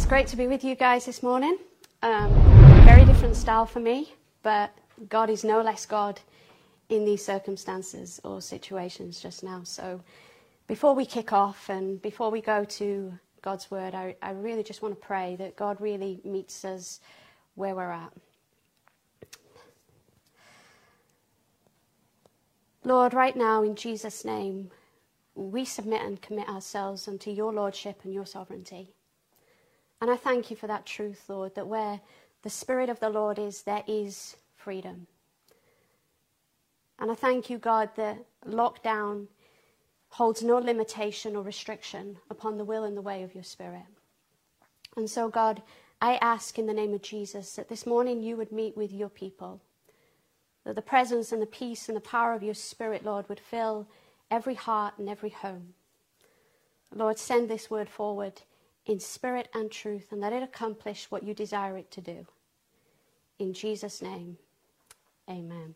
great to be with you guys this morning. Very different style for me, but God is no less God in these circumstances or situations just now. So before we kick off and before we go to God's word, I really just want to pray that God really meets us where we're at. Lord, right now in Jesus' name, we submit and commit ourselves unto your lordship and your sovereignty. And I thank you for that truth, Lord, that where the Spirit of the Lord is, there is freedom. And I thank you, God, that lockdown holds no limitation or restriction upon the will and the way of your Spirit. And so, God, I ask in the name of Jesus that this morning you would meet with your people, that the presence and the peace and the power of your Spirit, Lord, would fill every heart and every home. Lord, send this word forward in spirit and truth, and let it accomplish what you desire it to do. In Jesus' name, amen.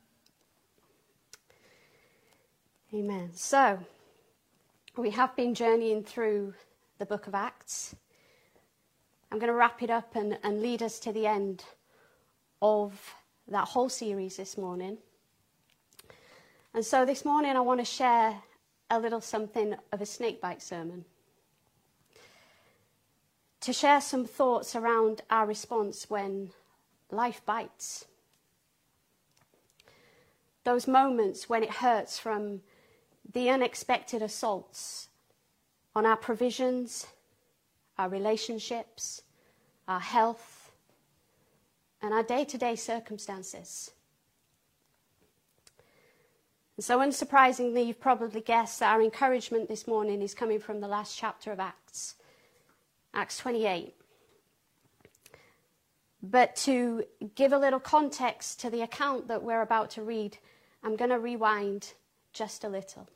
Amen. So, we have been journeying through the book of Acts. I'm going to wrap it up and lead us to the end of that whole series this morning. And so this morning I want to share a little something of a snakebite sermon, to share some thoughts around our response when life bites. Those moments when it hurts from the unexpected assaults on our provisions, our relationships, our health, and our day-to-day circumstances. And so unsurprisingly, you've probably guessed that our encouragement this morning is coming from the last chapter of Acts, Acts 28. But to give a little context to the account that we're about to read, I'm going to rewind just a little.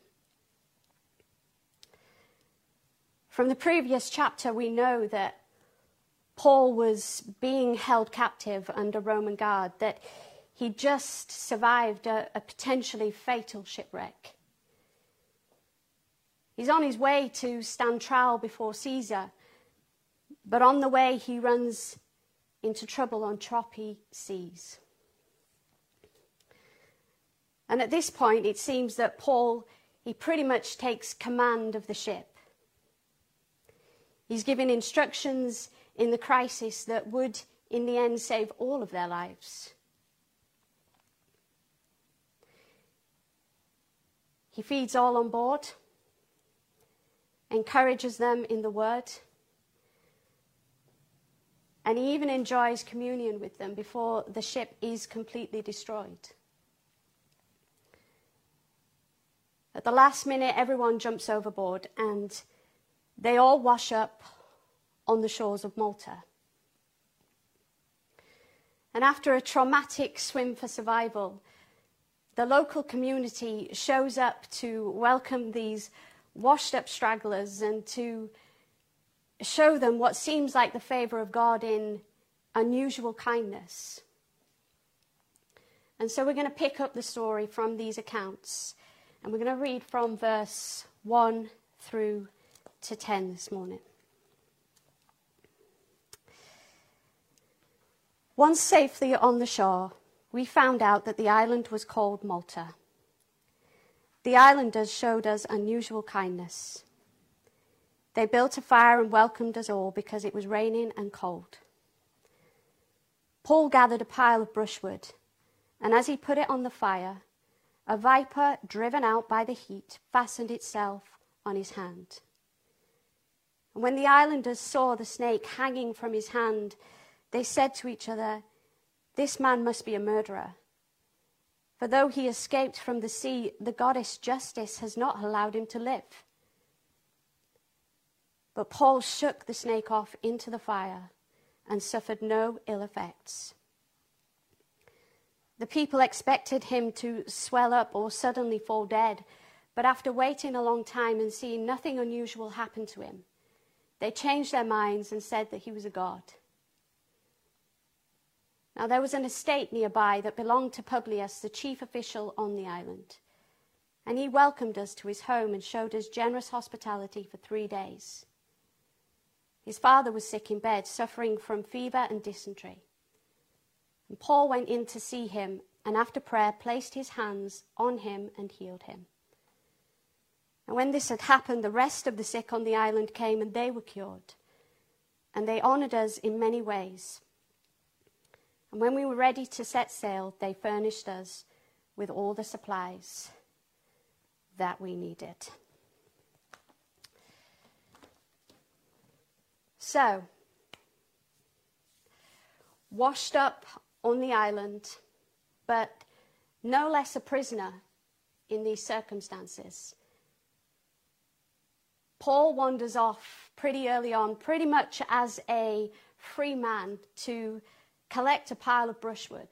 From the previous chapter, we know that Paul was being held captive under Roman guard, that he just survived a potentially fatal shipwreck. He's on his way to stand trial before Caesar, but on the way he runs into trouble on choppy seas. And at this point, it seems that Paul, he pretty much takes command of the ship. He's giving instructions in the crisis that would, in the end, save all of their lives. He feeds all on board, encourages them in the word, and he even enjoys communion with them before the ship is completely destroyed. At the last minute, everyone jumps overboard and they all wash up on the shores of Malta. And after a traumatic swim for survival, the local community shows up to welcome these washed-up stragglers and to show them what seems like the favor of God in unusual kindness. And so we're going to pick up the story from these accounts, and we're going to read from verse 1 through to 10 this morning. Once safely on the shore, we found out that the island was called Malta. The islanders showed us unusual kindness. They built a fire and welcomed us all because it was raining and cold. Paul gathered a pile of brushwood, and as he put it on the fire, a viper, driven out by the heat, fastened itself on his hand. And when the islanders saw the snake hanging from his hand, they said to each other, "This man must be a murderer. For though he escaped from the sea, the goddess Justice has not allowed him to live." But Paul shook the snake off into the fire and suffered no ill effects. The people expected him to swell up or suddenly fall dead, but after waiting a long time and seeing nothing unusual happen to him, they changed their minds and said that he was a god. Now there was an estate nearby that belonged to Publius, the chief official on the island, and he welcomed us to his home and showed us generous hospitality for 3 days. His father was sick in bed, suffering from fever and dysentery. And Paul went in to see him, and after prayer placed his hands on him and healed him. And when this had happened, the rest of the sick on the island came, and they were cured. And they honored us in many ways. And when we were ready to set sail, they furnished us with all the supplies that we needed. So, washed up on the island, but no less a prisoner in these circumstances, Paul wanders off pretty early on, pretty much as a free man, to collect a pile of brushwood.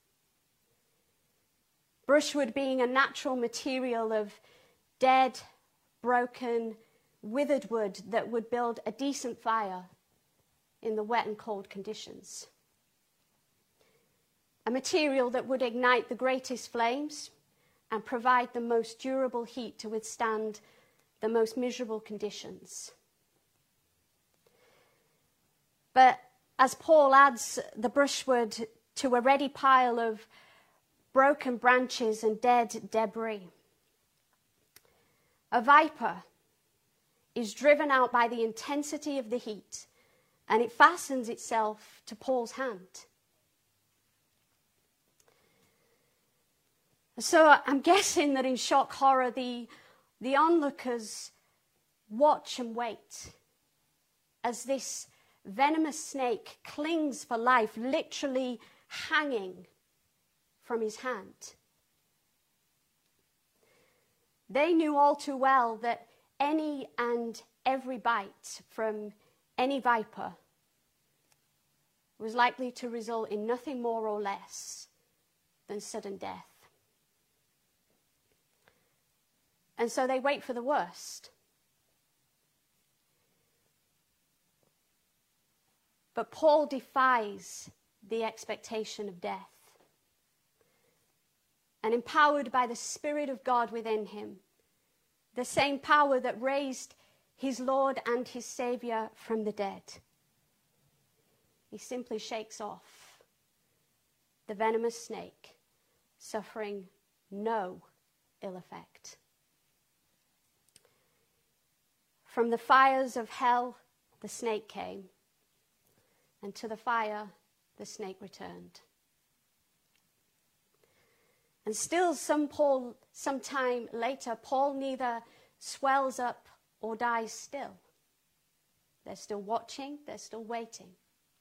Brushwood being a natural material of dead, broken, withered wood that would build a decent fire in the wet and cold conditions. A material that would ignite the greatest flames and provide the most durable heat to withstand the most miserable conditions. But as Paul adds the brushwood to a ready pile of broken branches and dead debris, a viper is driven out by the intensity of the heat, and it fastens itself to Paul's hand. So I'm guessing that in shock horror, the onlookers watch and wait as this venomous snake clings for life, literally hanging from his hand. They knew all too well that any and every bite from any viper was likely to result in nothing more or less than sudden death. And so they wait for the worst. But Paul defies the expectation of death. And empowered by the Spirit of God within him, the same power that raised his Lord and his Savior from the dead, he simply shakes off the venomous snake, suffering no ill effect. From the fires of hell, the snake came, and to the fire, the snake returned. And still some time later, Paul neither swells up or dies still. They're still watching, they're still waiting.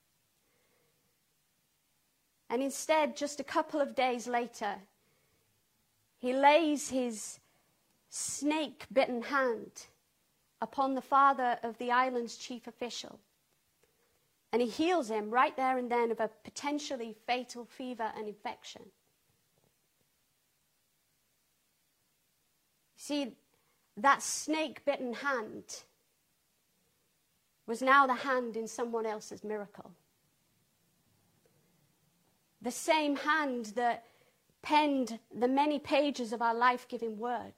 And instead, just a couple of days later, he lays his snake-bitten hand upon the father of the island's chief official. And he heals him right there and then of a potentially fatal fever and infection. See, that snake-bitten hand was now the hand in someone else's miracle. The same hand that penned the many pages of our life-giving word.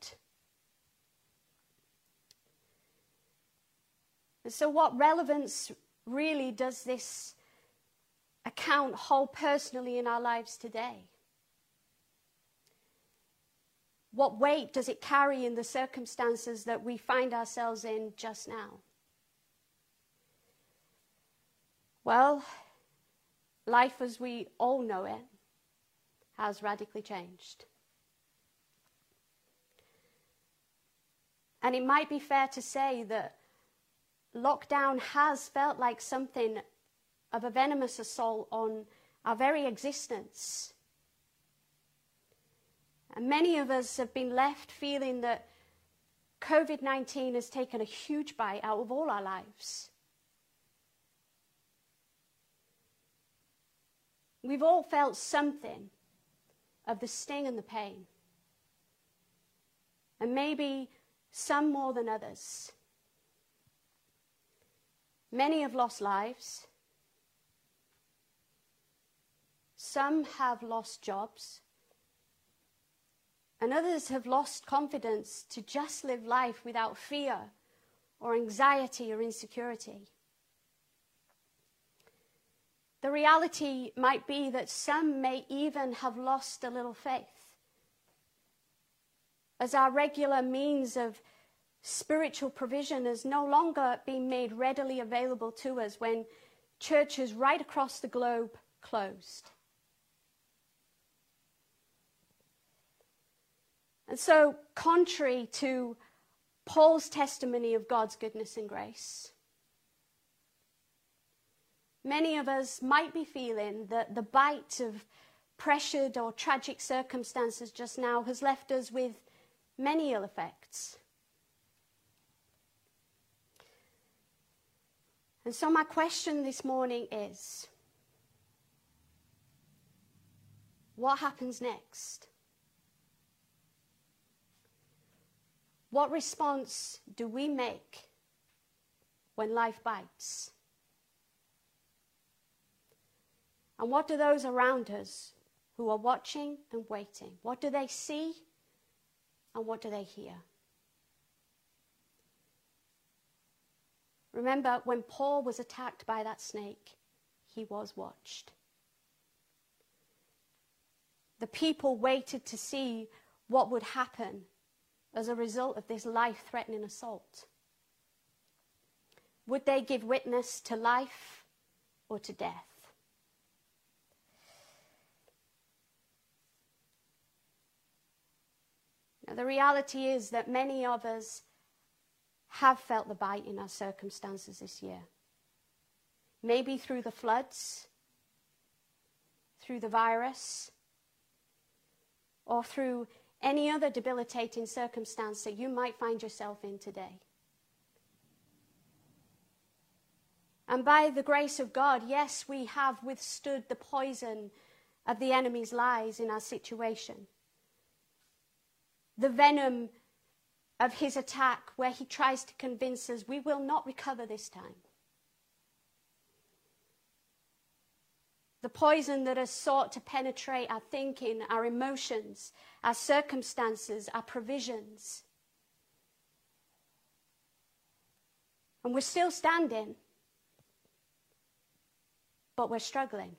And so what relevance really does this account hold personally in our lives today? What weight does it carry in the circumstances that we find ourselves in just now? Well, life as we all know it has radically changed. And it might be fair to say that lockdown has felt like something of a venomous assault on our very existence. And many of us have been left feeling that COVID-19 has taken a huge bite out of all our lives. We've all felt something of the sting and the pain. And maybe some more than others. Many have lost lives. Some have lost jobs. And others have lost confidence to just live life without fear or anxiety or insecurity. The reality might be that some may even have lost a little faith, as our regular means of spiritual provision is no longer being made readily available to us when churches right across the globe closed. And so, contrary to Paul's testimony of God's goodness and grace, many of us might be feeling that the bite of pressured or tragic circumstances just now has left us with many ill effects. And so my question this morning is, what happens next? What response do we make when life bites? And what do those around us who are watching and waiting, what do they see and what do they hear? Remember, when Paul was attacked by that snake, he was watched. The people waited to see what would happen as a result of this life-threatening assault. Would they give witness to life or to death? Now, the reality is that many of us have felt the bite in our circumstances this year. Maybe through the floods, through the virus, or through any other debilitating circumstance that you might find yourself in today. And by the grace of God, yes, we have withstood the poison of the enemy's lies in our situation. The venom of his attack where he tries to convince us we will not recover this time. The poison that has sought to penetrate our thinking, our emotions, our circumstances, our provisions. And we're still standing, but we're struggling.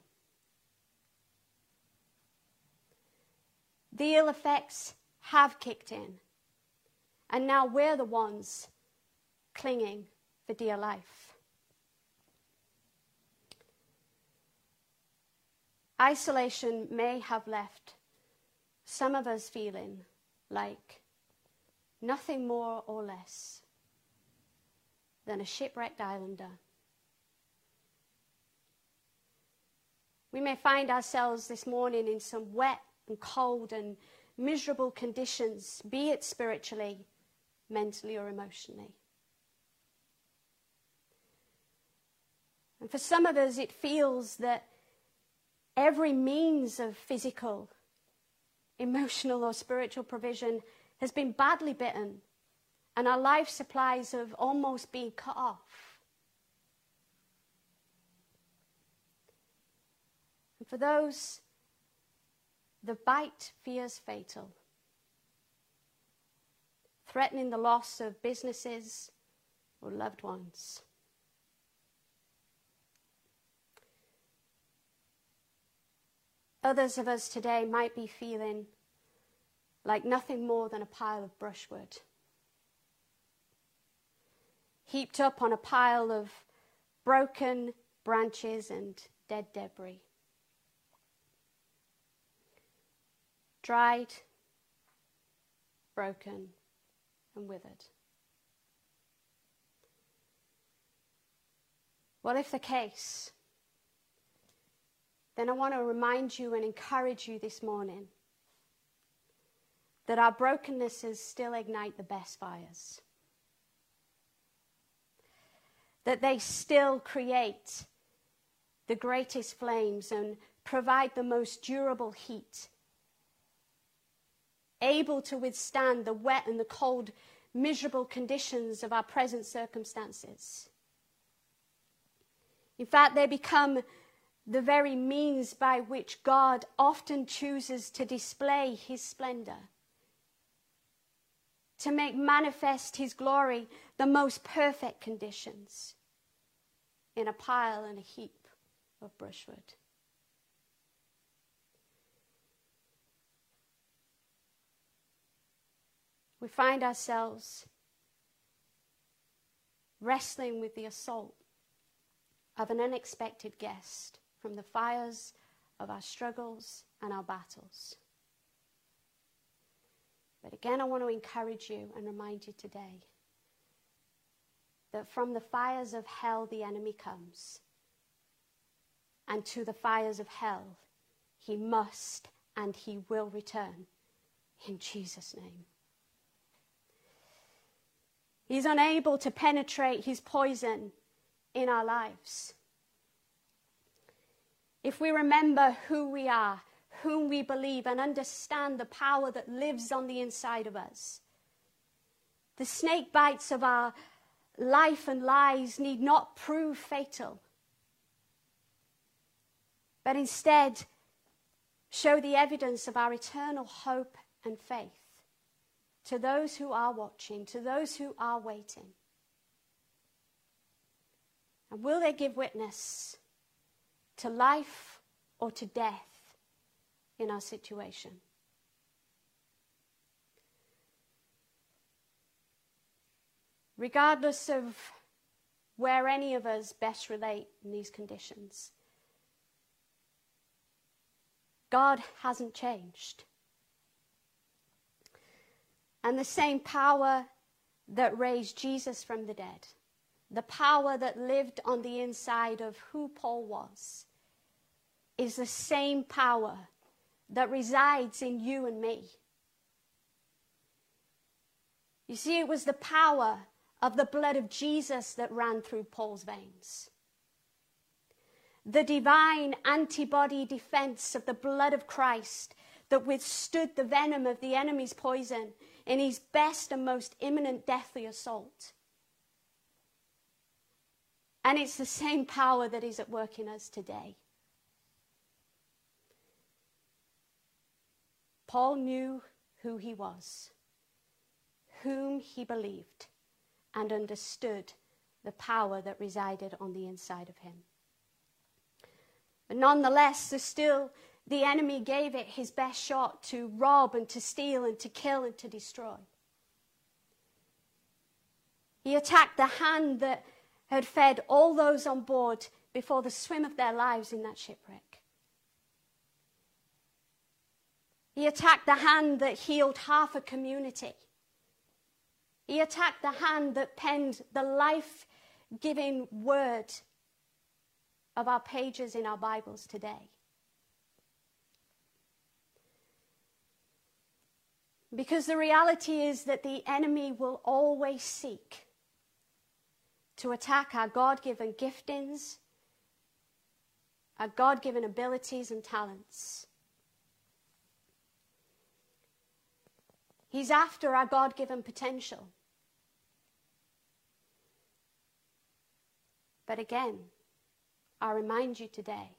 The ill effects have kicked in, and now we're the ones clinging for dear life. Isolation may have left some of us feeling like nothing more or less than a shipwrecked islander. We may find ourselves this morning in some wet and cold and miserable conditions, be it spiritually, mentally, or emotionally. And for some of us, it feels that every means of physical, emotional, or spiritual provision has been badly bitten, and our life supplies have almost been cut off. And for those, the bite fears fatal, threatening the loss of businesses or loved ones. Others of us today might be feeling like nothing more than a pile of brushwood, heaped up on a pile of broken branches and dead debris. Dried, broken, and withered. Well, if the case, then I want to remind you and encourage you this morning that our brokennesses still ignite the best fires. That they still create the greatest flames and provide the most durable heat, able to withstand the wet and the cold, miserable conditions of our present circumstances. In fact, they become the very means by which God often chooses to display his splendor, to make manifest his glory, the most perfect conditions, in a pile and a heap of brushwood. We find ourselves wrestling with the assault of an unexpected guest from the fires of our struggles and our battles. But again, I want to encourage you and remind you today that from the fires of hell the enemy comes, and to the fires of hell he must and he will return in Jesus' name. He's unable to penetrate his poison in our lives. If we remember who we are, whom we believe, and understand the power that lives on the inside of us, the snake bites of our life and lies need not prove fatal, but instead show the evidence of our eternal hope and faith to those who are watching, to those who are waiting. And will they give witness to life or to death in our situation? Regardless of where any of us best relate in these conditions, God hasn't changed. And the same power that raised Jesus from the dead, the power that lived on the inside of who Paul was, is the same power that resides in you and me. You see, it was the power of the blood of Jesus that ran through Paul's veins. The divine antibody defense of the blood of Christ that withstood the venom of the enemy's poison in his best and most imminent deathly assault. And it's the same power that is at work in us today. Paul knew who he was, whom he believed, and understood the power that resided on the inside of him. But nonetheless, the enemy gave it his best shot to rob and to steal and to kill and to destroy. He attacked the hand that had fed all those on board before the swim of their lives in that shipwreck. He attacked the hand that healed half a community. He attacked the hand that penned the life-giving word of our pages in our Bibles today. Because the reality is that the enemy will always seek to attack our God-given giftings, our God-given abilities and talents. He's after our God-given potential. But again, I remind you today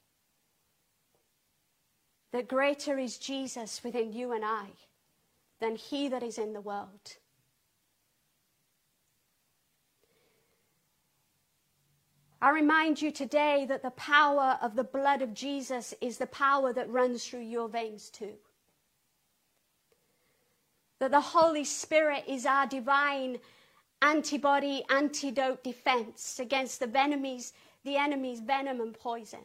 that greater is Jesus within you and I than he that is in the world. I remind you today that the power of the blood of Jesus is the power that runs through your veins too. That the Holy Spirit is our divine antibody, antidote defense against the enemy's venom and poison.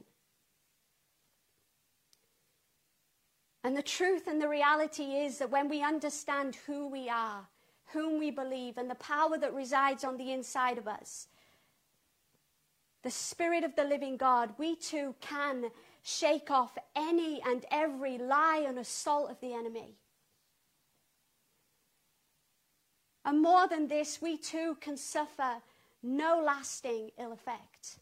And the truth and the reality is that when we understand who we are, whom we believe, and the power that resides on the inside of us, the Spirit of the living God, we too can shake off any and every lie and assault of the enemy. And more than this, we too can suffer no lasting ill effect.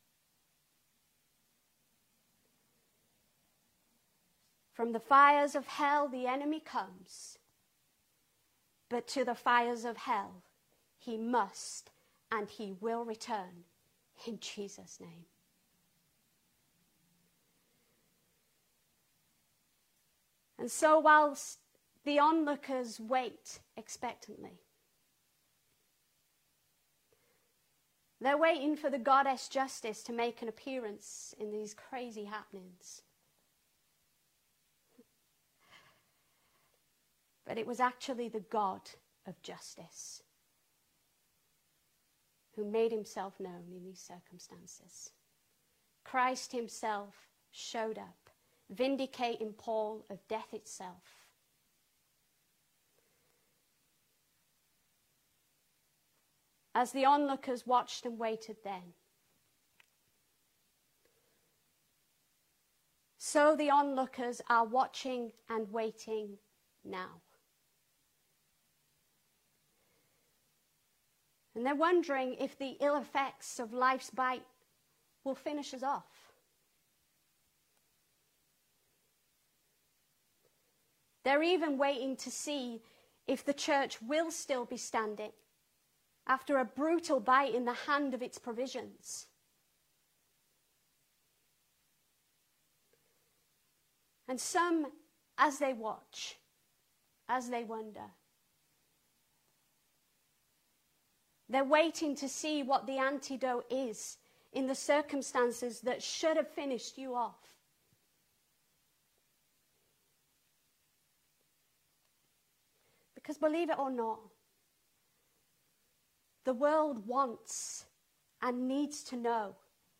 From the fires of hell, the enemy comes. But to the fires of hell, he must and he will return in Jesus' name. And so whilst the onlookers wait expectantly, They're waiting for the goddess justice to make an appearance in these crazy happenings. But it was actually the God of justice who made himself known in these circumstances. Christ himself showed up, vindicating Paul of death itself. As the onlookers watched and waited then, so the onlookers are watching and waiting now. And they're wondering if the ill effects of life's bite will finish us off. They're even waiting to see if the church will still be standing after a brutal bite in the hand of its provisions. And some, as they watch, as they wonder, they're waiting to see what the antidote is in the circumstances that should have finished you off. Because believe it or not, the world wants and needs to know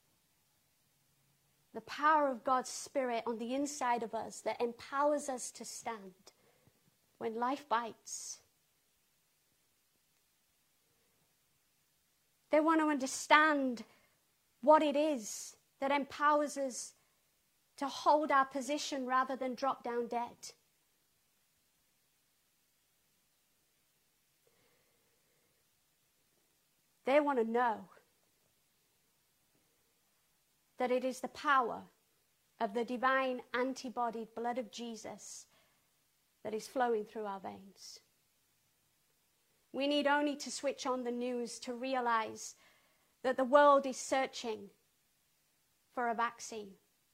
the power of God's Spirit on the inside of us that empowers us to stand when life bites. They want to understand what it is that empowers us to hold our position rather than drop down dead. They want to know that it is the power of the divine antibodied blood of Jesus that is flowing through our veins. We need only to switch on the news to realize that the world is searching for a vaccine.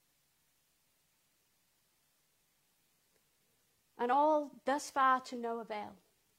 And all thus far to no avail.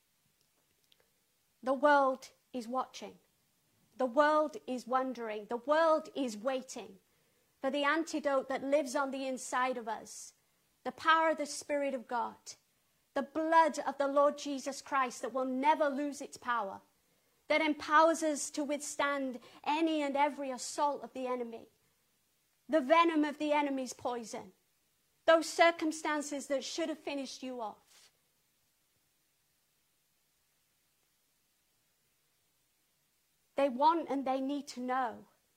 The world is watching. The world is wondering. The world is waiting for the antidote that lives on the inside of us. The power of the Spirit of God. The blood of the Lord Jesus Christ that will never lose its power, that empowers us to withstand any and every assault of the enemy, the venom of the enemy's poison, those circumstances that should have finished you off. They want and they need to know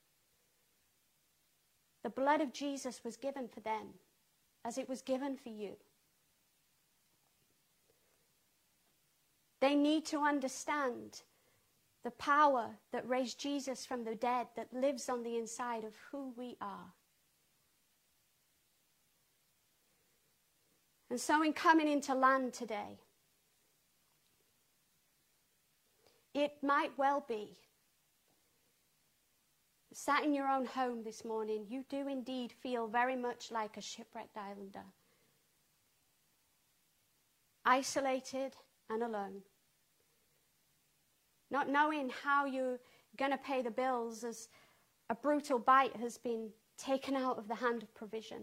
the blood of Jesus was given for them as it was given for you. They need to understand the power that raised Jesus from the dead that lives on the inside of who we are. And so in coming into land today, it might well be, sat in your own home this morning, you do indeed feel very much like a shipwrecked islander. Isolated and alone. Not knowing how you're going to pay the bills as a brutal bite has been taken out of the hand of provision.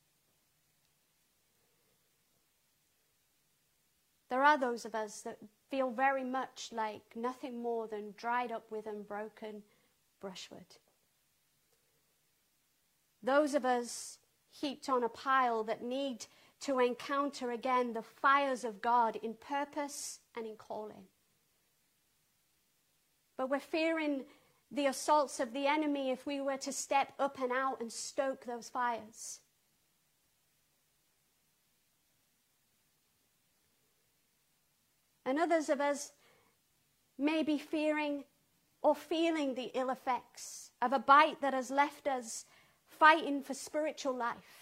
There are those of us that feel very much like nothing more than dried up with and broken brushwood. Those of us heaped on a pile that need to encounter again the fires of God in purpose and in calling. But we're fearing the assaults of the enemy if we were to step up and out and stoke those fires. And others of us may be fearing or feeling the ill effects of a bite that has left us fighting for spiritual life.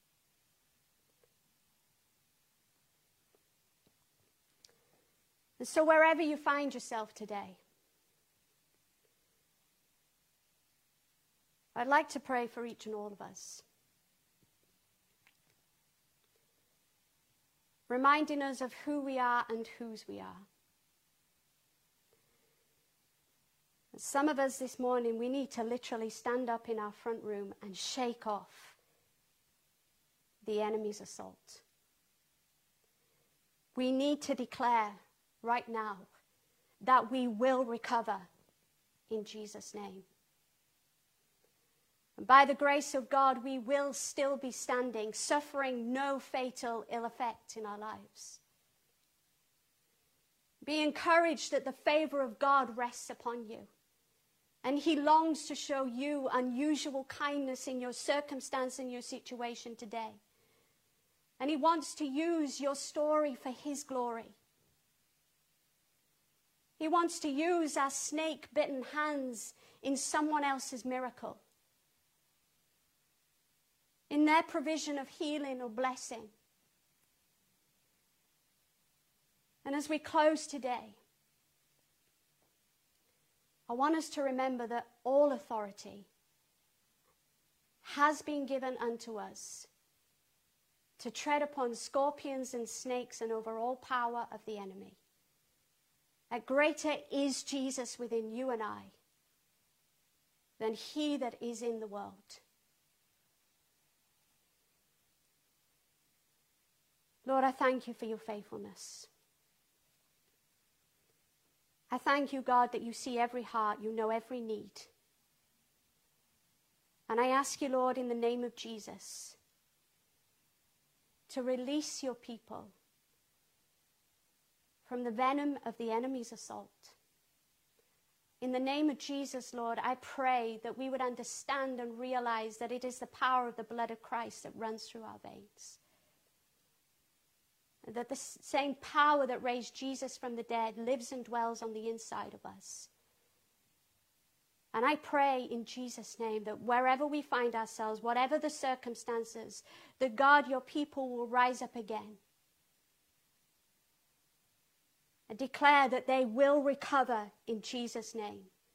And so wherever you find yourself today, I'd like to pray for each and all of us, reminding us of who we are and whose we are. Some of us this morning, we need to literally stand up in our front room and shake off the enemy's assault. We need to declare right now that we will recover in Jesus' name. And by the grace of God, we will still be standing, suffering no fatal ill effect in our lives. Be encouraged that the favor of God rests upon you. And he longs to show you unusual kindness in your circumstance and your situation today. And he wants to use your story for his glory. He wants to use our snake-bitten hands in someone else's miracle, in their provision of healing or blessing. And as we close today, I want us to remember that all authority has been given unto us to tread upon scorpions and snakes and over all power of the enemy. That greater is Jesus within you and I than he that is in the world. Lord, I thank you for your faithfulness. I thank you, God, that you see every heart, you know every need. And I ask you, Lord, in the name of Jesus, to release your people from the venom of the enemy's assault. In the name of Jesus, Lord, I pray that we would understand and realize that it is the power of the blood of Christ that runs through our veins. That the same power that raised Jesus from the dead lives and dwells on the inside of us. And I pray in Jesus' name that wherever we find ourselves, whatever the circumstances, that God, your people will rise up again and declare that they will recover in Jesus' name.